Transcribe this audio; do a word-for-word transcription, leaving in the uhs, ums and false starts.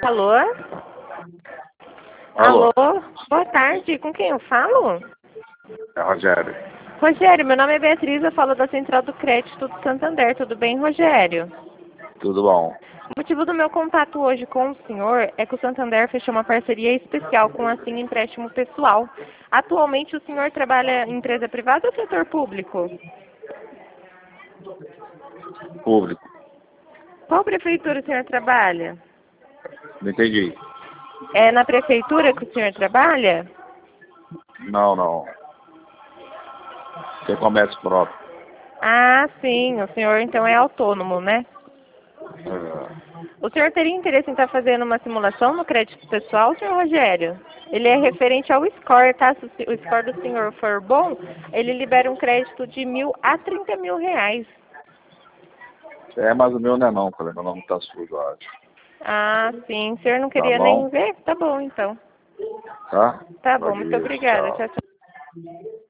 Alô? Alô? Alô? Boa tarde, com quem eu falo? É Rogério. Rogério, meu nome é Beatriz, eu falo da Central do Crédito do Santander, tudo bem, Rogério? Tudo bom? O motivo do meu contato hoje com o senhor é que o Santander fechou uma parceria especial com a Sim Empréstimo Pessoal. Atualmente o senhor trabalha em empresa privada ou setor público? Público. Qual prefeitura o senhor trabalha? Não entendi. É na prefeitura que o senhor trabalha? Não, não. Tem comércio próprio. Ah, sim, o senhor então é autônomo, né? É, O senhor teria interesse em estar fazendo uma simulação no crédito pessoal, senhor Rogério? Ele é referente ao score, tá? Se o score do senhor for bom, ele libera um crédito de mil a trinta mil reais. é mas o meu não é não, cara. Meu nome tá sujo, eu acho. Ah, sim. O senhor não Tá queria nem bom? ver? Tá bom, então. Tá? Tá bom, Pode muito ir. obrigada. Tchau. Tchau, tchau.